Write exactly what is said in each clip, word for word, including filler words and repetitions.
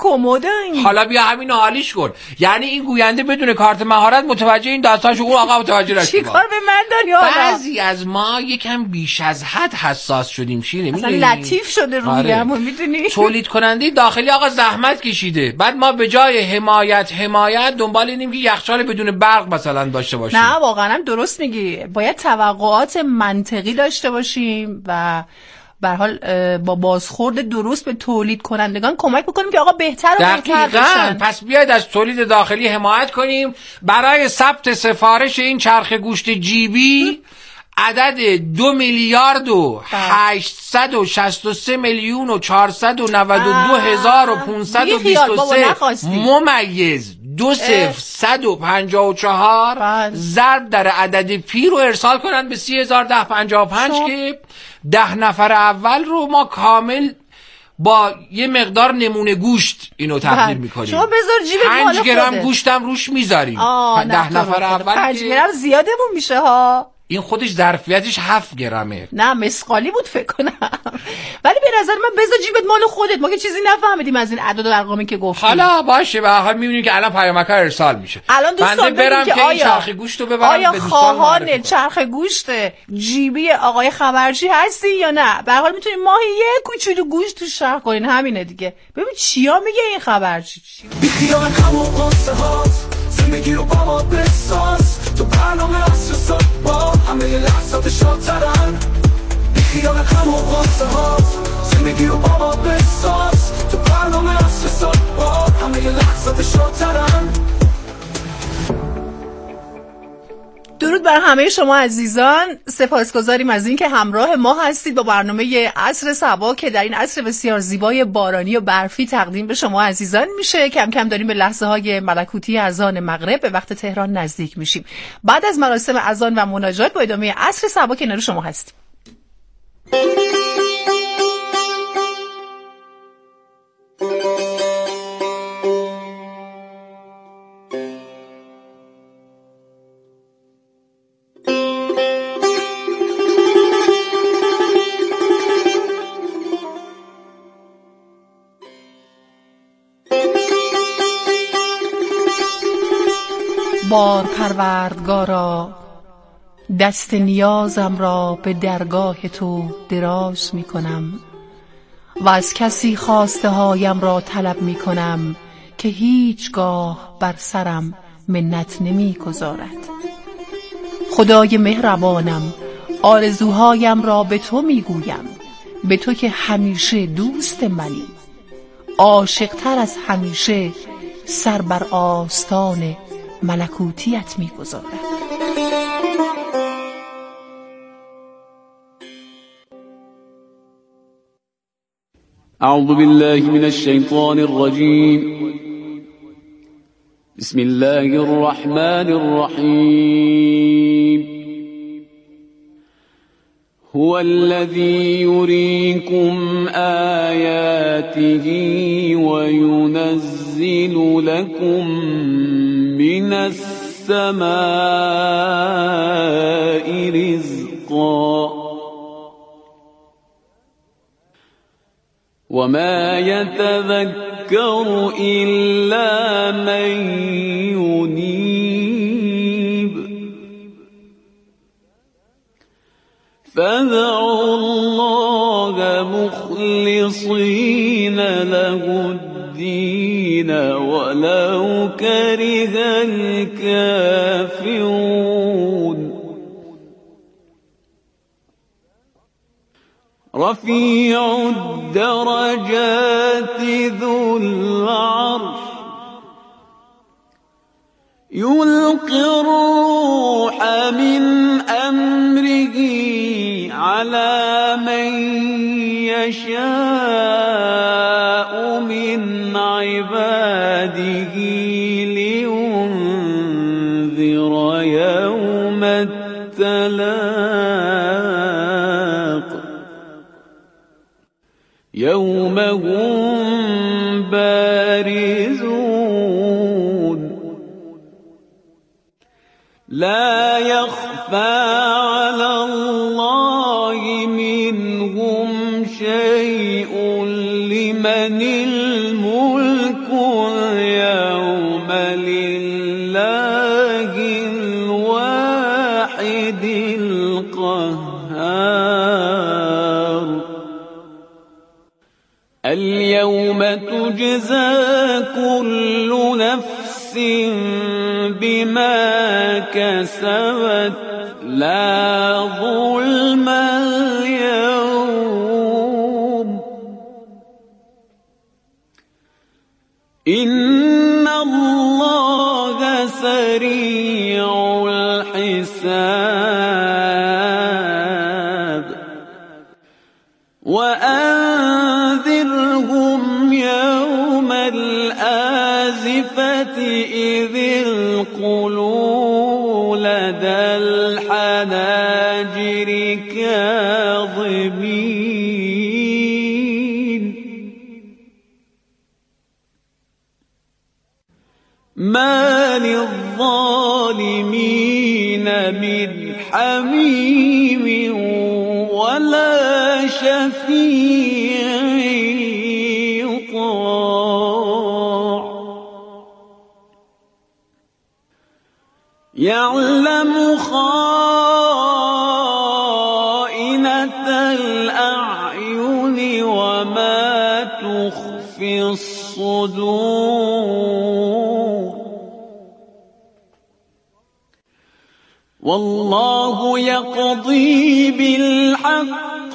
کمدن. حالا بیا همین حالیش کن. یعنی این گوینده بدون کارت مهارت متوجه این داستان شو، اون آقا متوجه نشد. چیکار به من داری حالا؟ بعضی از ما یکم بیش از حد حساس شدیم. شیرین اصلا لطیف شده رویمون. میدونی تولید کننده داخلی آقا زحمت کشیده، بعد ما به جای حمایت حمایت دنبال اینیم که یخچال بدون برق مثلا داشته باشیم. نه واقعا هم درست میگی، باید توقعات منطقی داشته باشیم و به هر حال با بازخورد درست به تولید کنندگان کمک بکنیم که آقا بهتر و بهتر بشن. پس بیاید از تولید داخلی حمایت کنیم. برای ثبت سفارش این چرخ گوشت جیبی عدد دو میلیارد و هشتصد و شصت و سه میلیون و چهارصد و نود و دو هزار و پانصد و بیست و سه ممیز دو صفر صد و پنجاه و چهار ضرب در عدد پی رو ارسال کنن به سی هزار ده پنجاه و پنج که ده نفر اول رو ما کامل با یه مقدار نمونه گوشت اینو تقدیم میکنیم. شما بذار جیبت مال خودت. پنج گرم گوشتم روش میذاریم. ده نفر اول پنج گرم زیادمون میشه ها. این خودش ظرفیتش هفت گرمه. نه مسقالی بود فکر کنم. ولی به نظر من بذار جیبت مال خودت، ما که چیزی نفهمیدیم از این اعداد و ارقامی که گفتی. حالا باشه، به هر حال میبینیم که الان پیامک‌ها ارسال میشه. الان دوستان برم که آیا این چرخ گوشت رو ببرم آیا به دوستان خواهان چرخ گوشت جیبی آقای خبرچی هستی یا نه؟ به هر حال میتونید ماهی یک کوچولو گوشت تو شرح کنین، همینه دیگه. ببین چیا میگه این خبرچی. بی خیال همون قصه هات زندگی رو با ما بساز، تو برنامه اصر ساد با همه لحظات شادترن. بی خیال همون قصه هات زندگی رو با ما بساز، تو برنامه اصر ساد با همه لحظات شادترن. درود بر همه شما عزیزان، سپاسگزاریم از اینکه همراه ما هستید با برنامه عصر صبا که در این عصر بسیار زیبای بارانی و برفی تقدیم به شما عزیزان میشه. کم کم داریم به لحظه های ملکوتی اذان مغرب به وقت تهران نزدیک میشیم. بعد از مراسم اذان و مناجات با ادامه عصر صبا کنار شما هستیم. بار پروردگارا دست نیازم را به درگاه تو دراز می کنم و از کسی خواسته هایم را طلب می کنم که هیچگاه بر سرم منت نمی گذارد. خدای مهربانم، آرزوهایم را به تو می گویم، به تو که همیشه دوست منی، عاشق تر از همیشه سر بر آستان ملکوتیت می گذارد. اعوذ بالله من الشیطان الرجیم. بسم الله الرحمن الرحیم. هو الذي يريكم آياته وينزل لكم من السماء رزقا وما يتذكر إلا من ينيب فادعوا الله مخلصين له الدين ولو كره الكافرون رفيع الدرجات ذو العرش يلقي الروح من أمره على من يشاء من عباده لينذر يوم التلاق يوم هم بارزون لا يخفى على الله منهم شيء لمن الملك وتجزى كل نفس بما كسبت لا ظلم اليوم إن الله سريع الحساب وأنذرهم يوم الآزفة إذ القلوب لدى الحناجر كاظمين ما للظالمين من حميم ولا شفيع يطاع يعلم خائنة الأعين وما تخفي الصدور والله يقضي بالحق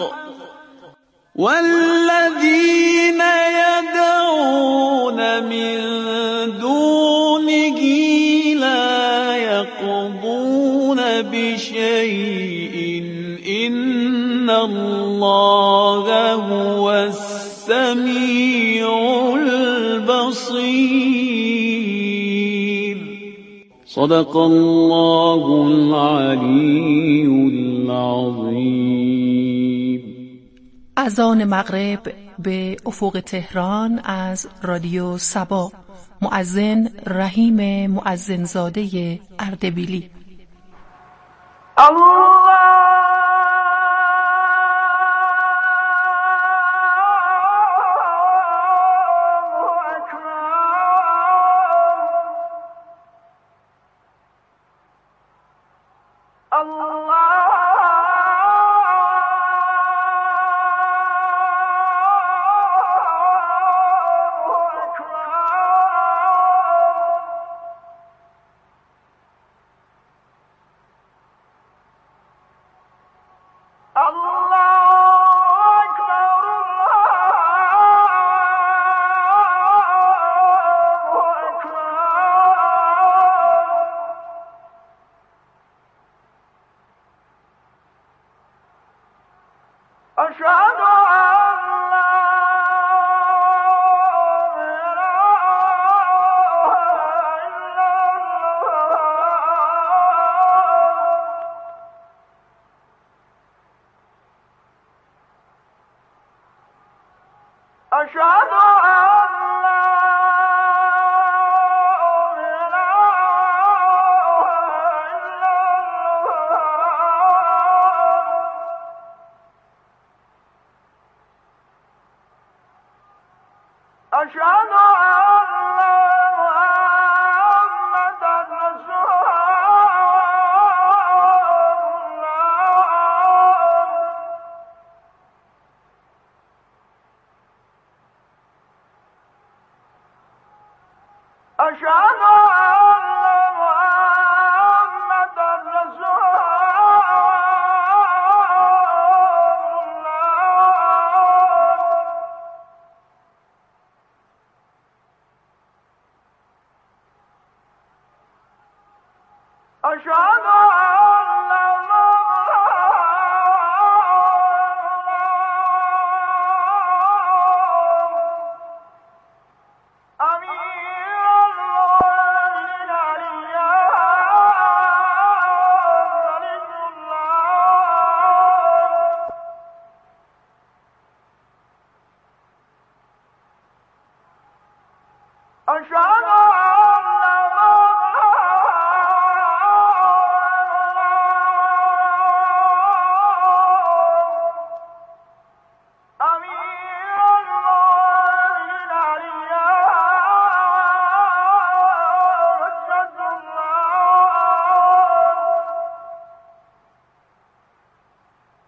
والذين يدعون من دونه لا يقضون بشيء إن الله هو السميع البصير صدق الله العلی العظیم. اذان مغرب به افق تهران از رادیو سبا. مؤذن رحیم مؤذنزاده اردبیلی. الله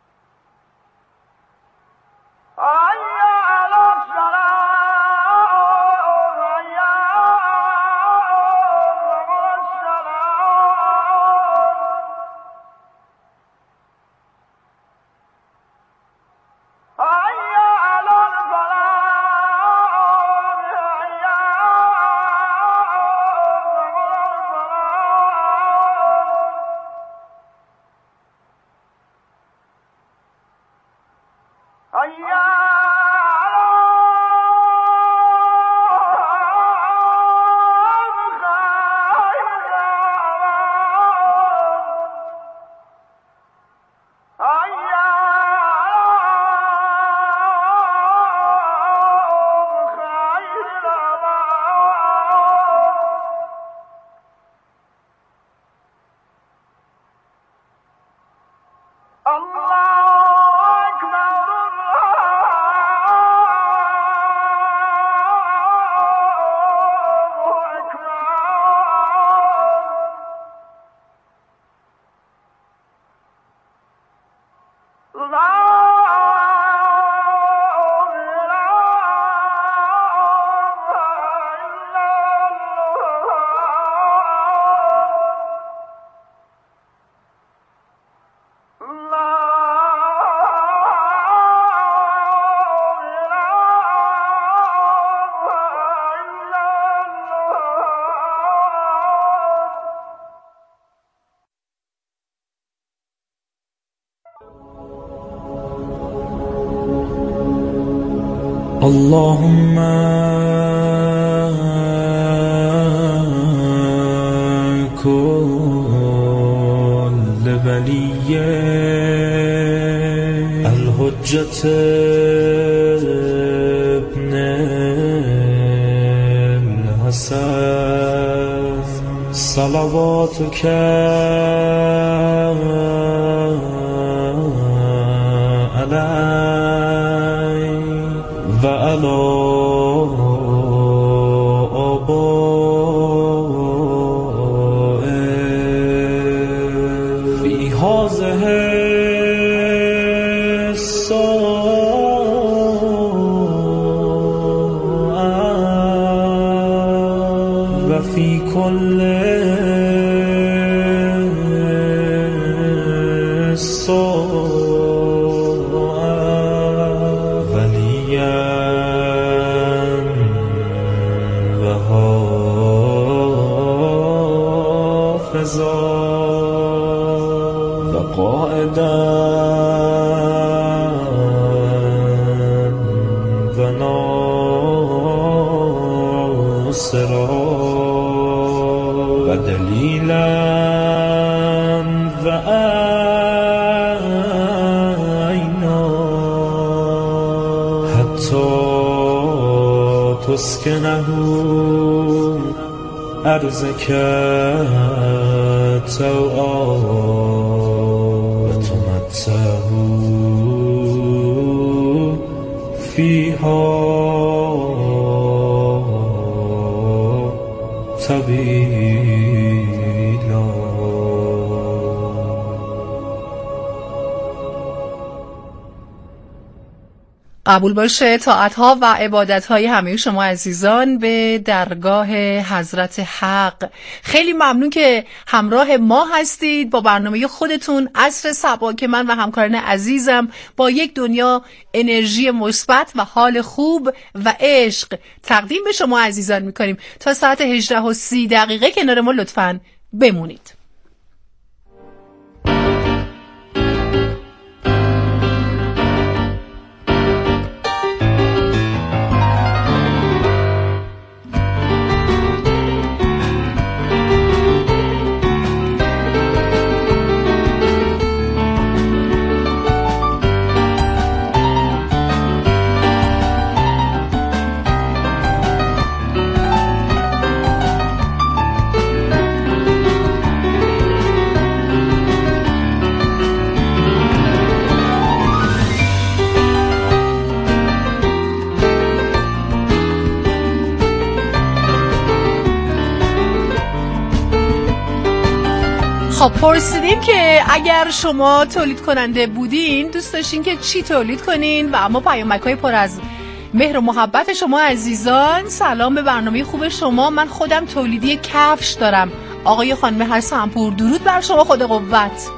Oh اللهم كل ولي الحجة ابن الحسن صلواتك عليه وعلى آبائه في هذه الساعة وفي كل وقائدا وناصرا ودليلا وعينا حتى تسكنه أرضك توعا وتمتعه فيها طويلا. قبول باشه طاعت‌ها و عبادت‌های همه شما عزیزان به درگاه حضرت حق. خیلی ممنون که همراه ما هستید با برنامه خودتون عصر صبا که من و همکاران عزیزم با یک دنیا انرژی مثبت و حال خوب و عشق تقدیم به شما عزیزان می‌کنیم. تا ساعت هجده و سی دقیقه کنار ما لطفاً بمونید. خب پرسیدیم که اگر شما تولید کننده بودین دوست داشتین که چی تولید کنین و اما پیامک‌های پر از مهر و محبت شما عزیزان. سلام به برنامه خوب شما. من خودم تولیدی کفش دارم. آقای خانم حسن‌پور درود بر شما. خدا قوت.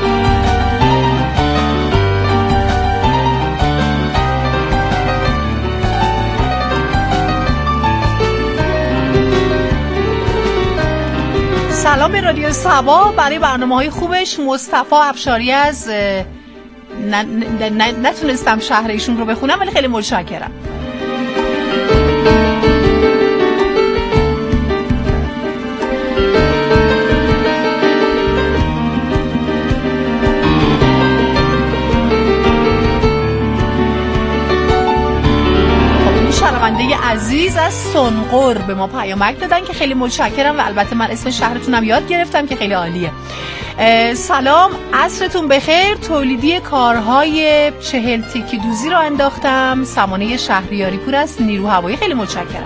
سلام به رادیو صبا برای برنامه‌های خوبش. مصطفی افشاری از نتونستم شهر ایشون رو بخونم ولی خیلی متشکرم. شنونده عزیز از سنقر به ما پیامک دادن که خیلی متشکرم و البته من اسم شهرتونم یاد گرفتم که خیلی عالیه. سلام، عصرتون بخیر. تولیدی کارهای چهل تکی دوزی رو انداختم. سمانه شهریاری پور است، نیرو هوایی. خیلی متشکرم.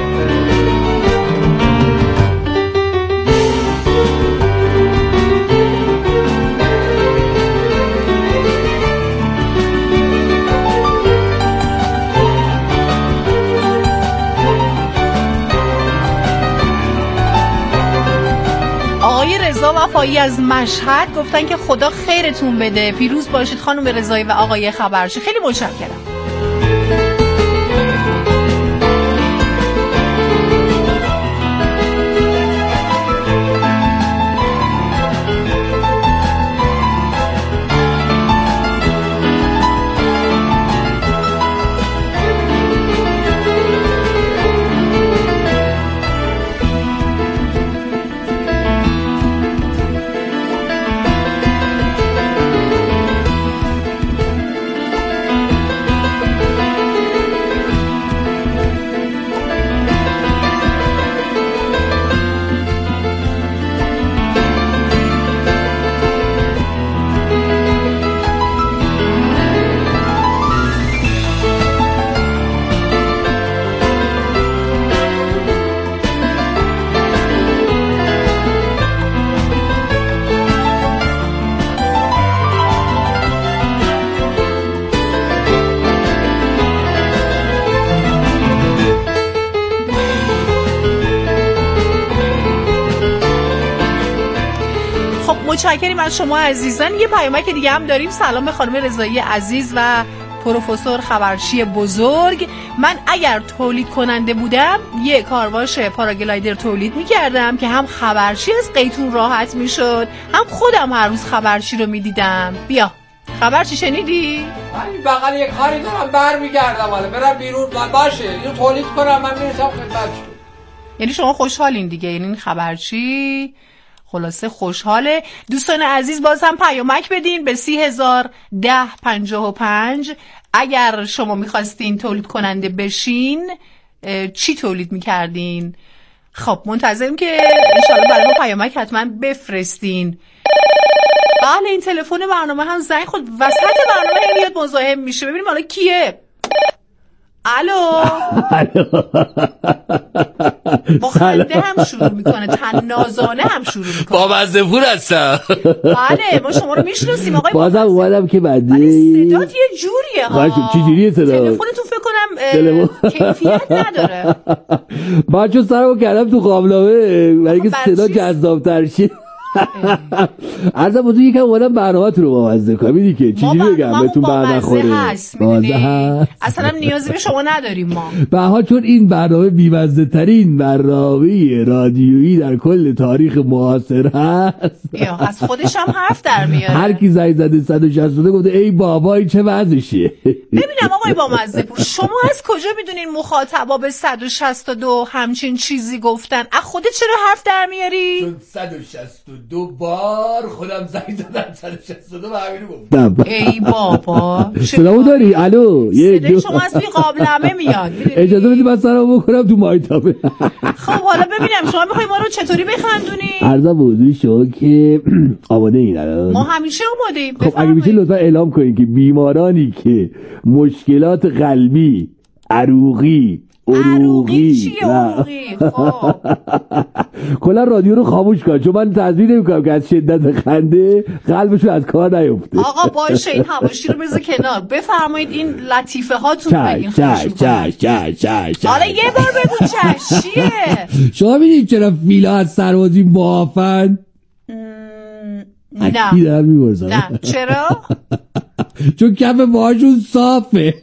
رضا وفایی از مشهد گفتن که خدا خیرتون بده، پیروز باشید خانم رضایی و آقای خبرچی. خیلی متشکرم. متشکریم از شما عزیزان. یه پیامک دیگه هم داریم. سلام به خانم رضایی عزیز و پروفسور خبرچی بزرگ. من اگر تولید کننده بودم یه کارواش پاراگلایدر تولید میکردم که هم خبرچی از قیتون راحت میشد، هم خودم هر روز خبرچی رو میدیدم. بیا خبرچی شنیدی؟ من بغل یک کاری دارم برمیگردم، حالا برم بیرون. باشه اینو تولید کنم من میرسم خدمتتون. یعنی شما خوشحالین دیگه؟ یعنی این خبرچی خلاصه خوشحاله. دوستان عزیز باز هم پیامک بدین به سی هزار ده پنجاه و پنج. اگر شما میخواستین تولید کننده بشین چی تولید میکردین؟ خب منتظریم که انشالله برای ما پیامک حتما بفرستین. بله این تلفن برنامه هم زنگ خود وسط برنامه هم میاد مزاحم میشه. ببینیم حالا کیه. الو. با خنده هم شروع میکنه، تنازانه هم شروع میکنه. با مزدپور هستم. بله ما شما رو میشناسیم آقای بازم اومدم که بعدی ولی صدات یه جوریه ها. چی جوریه صدا؟ تلفنتون فکر کنم کیفیت نداره. من چون سرمو کردم تو قابلمه برای که صدا جذاب‌تر شه. عرضم بودو یکم اومدم برنامه تو رو با مزده کنم. میدی که چیزی بگم بهتون بر نخوره. بازه هست اصلا نیازی به شما نداریم ما. به حال چون این برنامه بی‌مزه ترین برنامه رادیویی در کل تاریخ معاصر هست. یا از خودش هم حرف در میاره. هر کی زنگ زده صد و شصت و دو گفته ای بابا این چه وضعشه. ببینم آقای با مزده پور شما از کجا میدونین مخاطبا به صد و شصت و دو همچین چیزی گفتن؟ از خودت چرا حرف در میاری؟ چون صد و شصت و دو بار خودم زنگ زدم صد و شصت و دو و همینو گفتم. ای بابا صدامو داری؟ الو صدای شما از توی قابلمه میاد. اجازه بدید من سرمو بکنم تو مایتابه. خب حالا ببینم شما میخوای ما رو چطوری بخندونی؟ عرضم بودوی شما که آماده این الان؟ ما همیشه آماده ایم. خب اگه میشه لطفا اعلام کنین که بیمارانی که مشکلات قلبی، عروقی، عروقی چیه عروقی؟ خب کلا رادیو رو خاموش کن چون من تضمین نمی‌کنم که از شدت خنده قلبشون از کار نیفته. آقا باشه این حواشی رو بذار کنار. بفرمایید این لطیفه هاتون بگین. چش چش چش چش. حالا یه بار بگو چش چیه؟ شما می‌دونید چرا فیلا از سربازی معافن؟ نه نه چرا؟ چون کف باهاشون صافه.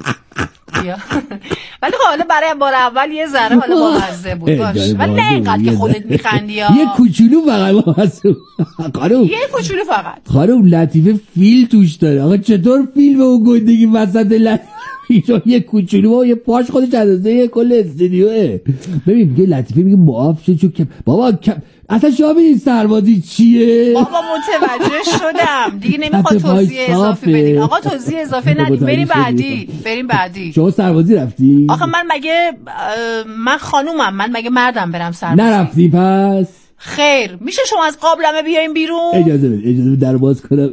ولی حالا برای بار اول یه ذره حالا با مزه بود باش. ولی نه اینقدر که خودت میخندی ها. یه کوچولو فقط با مزه. خانم یه کوچولو فقط. خانم لطیفه فیل توش داره. آقا چطور فیل به اون گندگی وسط لطیفه یه کوچولو و یه پاش خودش اندازه کل استودیوه. ببین میگه لطیفه میگه معاف شد چون بابا اصلا شما ببین سربازی چیه؟ بابا متوجه شدم دیگه نمیخواد توضیح اضافه بدین. آقا توضیح اضافه ندید. بریم بعدی بریم بعدی. شما سربازی رفتی؟ آخه من مگه من خانومم، من مگه مردم برم سربازی؟ نرفتی پس؟ خیر میشه شما از قابلمه بیاین بیرون؟ اجازه بده اجازه بده در باز کنم.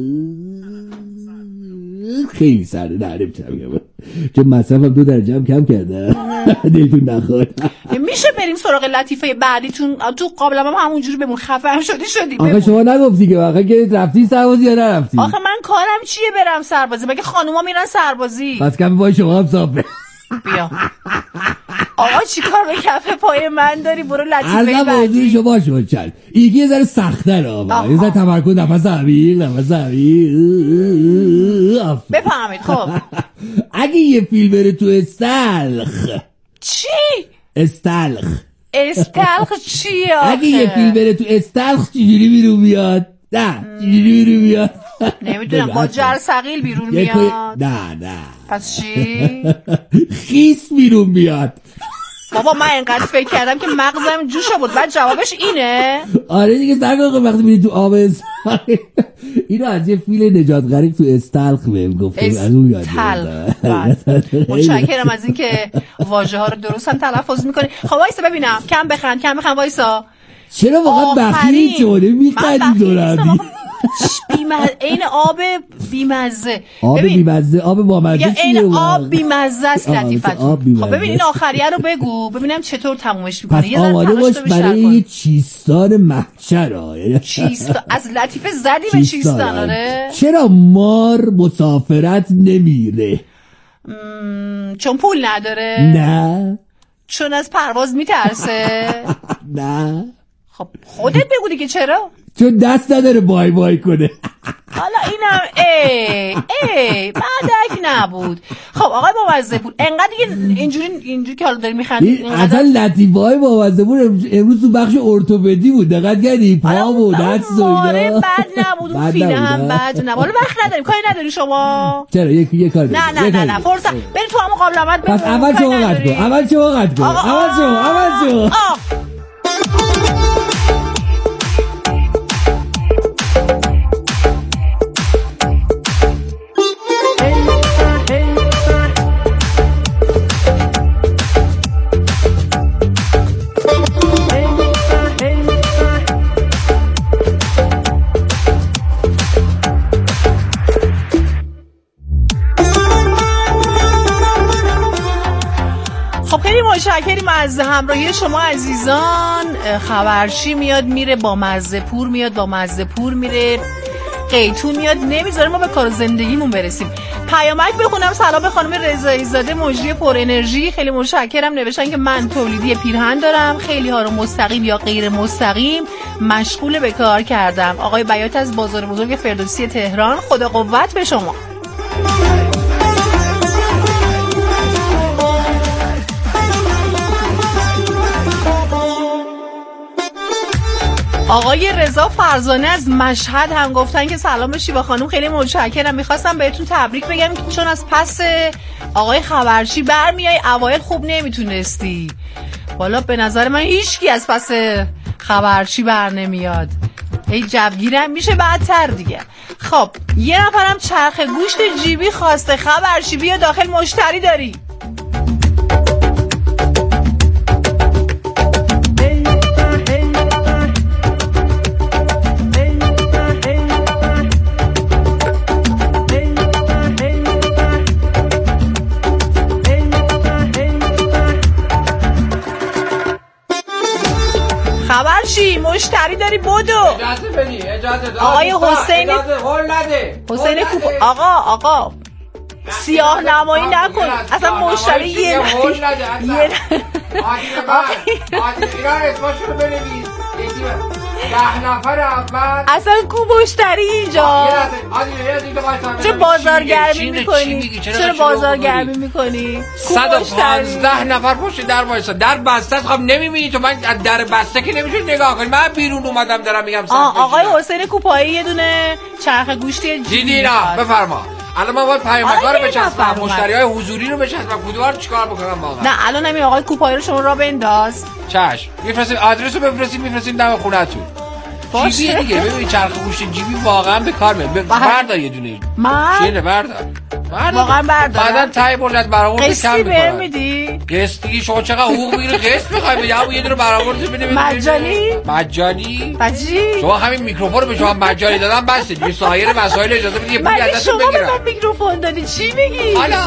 خیلی سرده نه نمیتونم بگم چون مصرفم دو درجه هم کم کرده. دلتون نخواد. میشه بریم سراغ لطیفه بعدیتون؟ تو قابلمه هم همونجوری بمون. خفه هم شدی شدی آخه شما نگفتی که واقعا که رفتی سربازی یا نرفتی؟ آخه من کارم چیه برم سربازی؟ مگه خانوما میرن سربازی؟ پس کف پای شما هم صافه. بیا آقا چی کار به کف پای من داری؟ برو لطیفه بعدی. شما باشه چل یکی یه ذره سخت‌تر آقا یه ذره تمرکز نفس عمیق نفس عمیق. بفهمید خب اگه یه فیلم بره تو استلخ. چی؟ استلخ استلخ چیه آخه؟ اگه یه فیلم بره تو استلخ چجوری بیرون بیاد؟ نه چجوری بیرون بیاد؟ نمیدونم با جرثقیل بیرون میاد. نه نه پس چی؟ خیس بیرون بیاد. بابا من اینقدر فکر کردم که مغزم جوشه بود. بعد جوابش اینه؟ آره دیگه سرگاه وقتی میری تو آب اینو از یه فیل نجات غریق تو استلخ بهم گفتم از اون یاد گرفتم. متشکرم از این که واژه ها رو درست هم تلفظ میکنی. خب وایسا ببینم کم بخند کم بخند وایسا. چرا واقعا بخیلی شده میخندی دورندی؟ بیمزه این آب بیمزه. آب بیمزه آب بامزه چیه؟ این آب بیمزه است لطیفتون. خب ببین این آخریه رو بگو ببینم چطور تمومش میکنه. پس آماده باش برای یه چیستان محشر. چیستان از لطیفه زدی به چیستان. آره چرا مار مسافرت نمیره؟ چون پول نداره؟ نه چون از پرواز میترسه؟ نه خب خودت بگو دیگه چرا؟ چون دست نداره بای بای کنه. حالا اینم ای ای بعدک نبود. خب آقای بامزه پور انقدر دیگه اینجوری اینجوری که حالا داری میخندی اصلا لطیفه های بامزه پور امروز تو بخش ارتوپدی بود، دقت کردی؟ پا بود دست و اینا بد نبود، اون فیله هم بد نبود. حالا وقت نداریم، کاری نداری شما. چرا یک یک کار نه نه نه نه فرصت بریم تو هم مقابلمت. پس اول شما قد کن، اول شما قد کن، اول شما اول شما. متشکریم از همراهی شما عزیزان. خبرچی میاد میره، با مزه پور میاد با مزه پور میره، قیتون میاد نمیذاره ما به کار زندگیمون برسیم. پیامک بخونم. سلام به خانم رضایی زاده مجری پر انرژی، خیلی متشکرم. نوشتن که من تولیدی پیرهن دارم، خیلی ها رو مستقیم یا غیر مستقیم مشغول به کار کردم. آقای بیات از بازار بزرگ فردوسی تهران، خدا قوت به شما. آقای رضا فرزانه از مشهد هم گفتن که سلام شیوا خانم، خیلی متشکرم. میخواستم بهتون تبریک بگم که چون از پس آقای خبرچی برمیای، اوایل خوب نمیتونستی. والا به نظر من هیچکی از پس خبرچی بر نمیاد، هی جوگیرم میشه بدتر دیگه. خب یه نفرم چرخ گوشت جیبی خواسته. خبرچی بیا داخل، مشتری داری. خبرچی مشتری داری بدو. اجازه بدی، اجازه. آقای حسین حسین کوپ آقا آقا سیاه نمایی نکن، اصلا مشتری یه یه ده نفر اول اصلا کو مشتری اینجا. چرا بازارگرمی میکنی؟ چرا بازارگرمی میکنی؟ صد و پانزده نفر پشت در وایسا، در بسته است. خب نمیبینی تو؟ من در بسته که نمیشه نگاه کنی. من بیرون اومدم دارم میگم. آقای حسین کوپایی یه دونه چرخ گوشتی دیدی؟ نه بفرما. الان ما باید پیامک‌ها رو بچسبم، مشتریای حضوری رو بچسبم، کدوم رو چیکار بکنم واقعا؟ نه الان همین آقای کوپایی رو شما را بنداز. چشم میفرستیم، آدرس رو بفرستیم، میفرستیم دم خونه‌تون. جیبی دیگه ببین، چرخ گوشت جیبی واقعا به کار میاد. بردار یه دونه. من چیه بردار. واقعا بردار. بعدن تای برجت برآورد کم می‌کنه. قسطی برمیدی؟ قسطی شما چقدر حقوق میگیری قسط می‌خوای بدی؟ همون یه دونه برآورد بده بده. مجانی؟ مجانی؟ مجانی؟ شما همین میکروفون رو به شما مجانی دادن بس دیگه، سایر وسایل اجازه بدید یه پولی ازتون بگیرن. شما به من میکروفون دادی چی میگی؟ حالا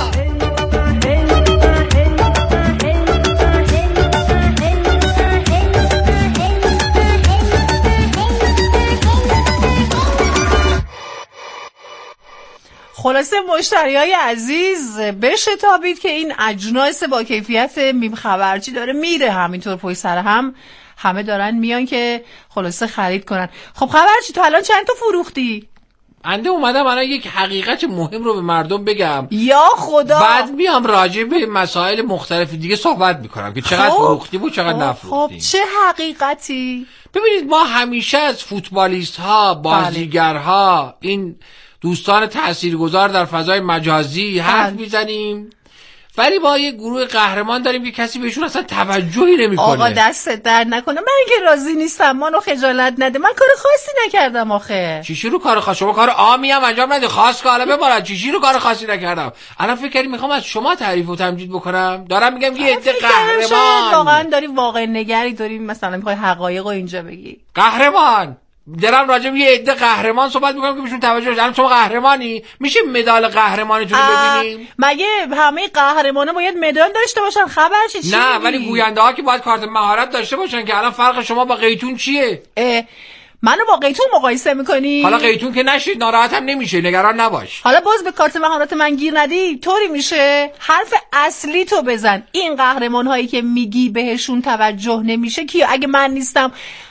خلاصه مشتریای عزیز بشتابید که این اجناس با کیفیت میم خبرچی داره میره همینطور پشت سر هم، همه دارن میان که خلاصه خرید کنن. خب خبرچی تو الان چند تا فروختی؟ انده اومدم الان یک حقیقت مهم رو به مردم بگم. یا خدا. بعد میام راجع به مسائل مختلف دیگه صحبت میکنم که چقدر خب. فروختیم و چقدر خب. نفروختیم. خب چه حقیقتی؟ ببینید ما همیشه از فوتبالیست ها، بازیگرها، این دوستان تاثیرگذار در فضای مجازی حرف میزنیم، ولی با یه گروه قهرمان داریم که کسی بهشون اصلا توجهی نمیکنه. آقا دستت درد نکنه، من که راضی نیستم، منو خجالت نده، من کار خاصی نکردم آخه. چیشی رو کار خاص؟ شما کار عامی هم انجام نده، خاص که حالا ببارد. چیشی رو کار خاصی نکردم؟ الان فکر کردی میخوام از شما تعریف و تمجید بکنم؟ دارم میگم یه عده قهرمان. واقعا داری واقع نگری، داری مثلا میخوای حقایق رو اینجا بگی. قهرمان دارم راجع به یه عده قهرمان صحبت میکنم که بهشون توجه بشه. الان شما قهرمانی، میشه مدال قهرمانیتون رو ببینیم؟ مگه همه قهرمانا باید مدال داشته باشن؟ خبرچی چی؟ نه ولی گوینده ها که باید کارت مهارت داشته باشن که الان فرق شما با قیتون چیه؟ منو با قیتون مقایسه میکنی؟ حالا قیتون که نشید ناراحتم نمیشه، نگران نباش. حالا باز به کارت مهارت من گیر ندی طوری میشه. حرف اصلی تو بزن. این قهرمان هایی که میگی بهشون توجه نمیشه کیا؟ اگه من نیستم،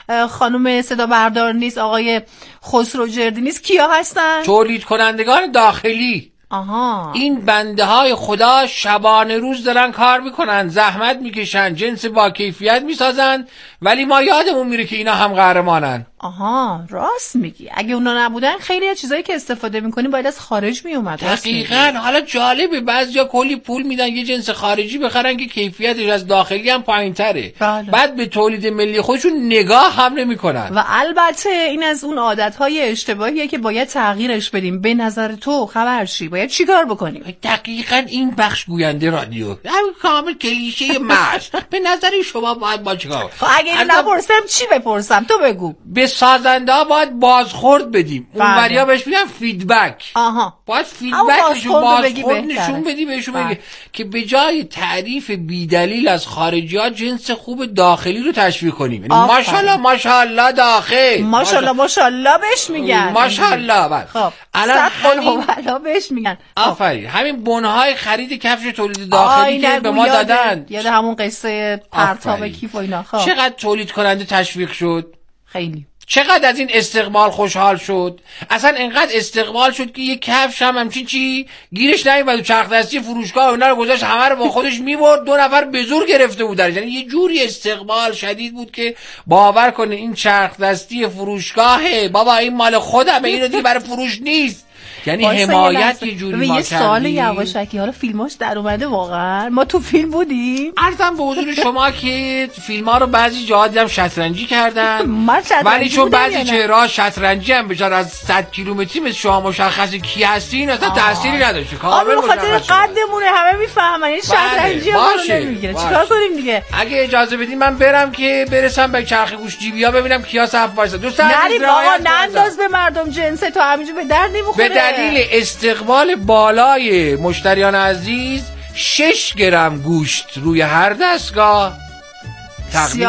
خانم صدا بردار نیست، آقای خسرو جردی نیست، کیا هستن؟ تولید کنندگان داخلی. آها. این بنده های خدا شبانه روز دارن کار میکنن، زحمت میکشن، جنس با کیفیت میسازن، ولی ما یادمون میره که اینا هم قهرمانن. آها راست میگی. اگه اونا نبودن خیلی از چیزایی که استفاده میکنیم باید از خارج میومد. دقیقاً. حالا جالبه بعضیا کلی پول میدن یه جنس خارجی بخرن که کیفیتش از داخلی هم پایین‌تره. بله. بعد به تولید ملی خودشون نگاه هم نمیکنن. و البته این از اون عادتهای اشتباهیه که باید تغییرش بدیم. به نظر تو خبرشی باید چیکار بکنیم؟ دقیقاً این بخش گوینده رادیو همین کامل کلیشه محض. به نظر شما باید با چیکار؟ خب اگه اینو نپرسم چی بپرسم؟ تو بگو. به سازنده ها باید بازخورد بدیم. اونوریا بهش میگن فیدبک. آها. باید فیدبکشون بازخورد نشون بدی بهشون بگی که به جای تعریف بیدلیل از خارجی ها جنس خوب داخلی رو تشویق کنیم. یعنی ماشاءالله ماشاءالله داخل، ماشاءالله ماشاءالله بهش میگن، ماشاءالله. خب الان همین والا بهش میگن. آفرین. همین بنهای خرید کفش تولید داخلی که به ما دادن، یاد همون قصه پرتاب کیف و اینا. خب چقدر تولید کننده تشویق شد، خیلی. چقدر از این استقبال خوشحال شد. اصلا اینقدر استقبال شد که یه کفش هم همچین چی گیرش نیومد و چرخ دستی فروشگاه اونا رو گذاشت همه رو با خودش میبرد. دو نفر به زور گرفته بودن. یعنی یه جوری استقبال شدید بود که باور کنه این چرخ دستی فروشگاهه، بابا این مال خودمه، اینو دیگه برای فروش نیست. یعنی حمایت یه جوری ما کردیم. یه سوال کردیم. یواشکی، حالا فیلماش در اومده واقعا؟ ما تو فیلم بودیم؟ عرضم به حضور شما که فیلم ها رو بعضی جاها دیدم شطرنجی کردن، من شطرنجی ولی چون بودم بعضی یا نه؟ چهره ها شطرنجی هم بشار از صد کیلومتری مثل شما مشخص کی هستین اصلا تأثیری نداشته. آره به خاطر قدمونه همه میفهمن این شطرنجی ها رو نمیگیره. چیکار کنیم دیگه؟ اگه اجازه بدین من برم که برسم به چرخ گوش جیبی ها ببینم کیا صف وایسن. دوستان نری بابا ننداز به مردم جنس تو، همینجور به درد نمیخوره. به دلیل استقبال بالای مشتریان عزیز شش گرم گوشت روی هر دستگاه تقدیم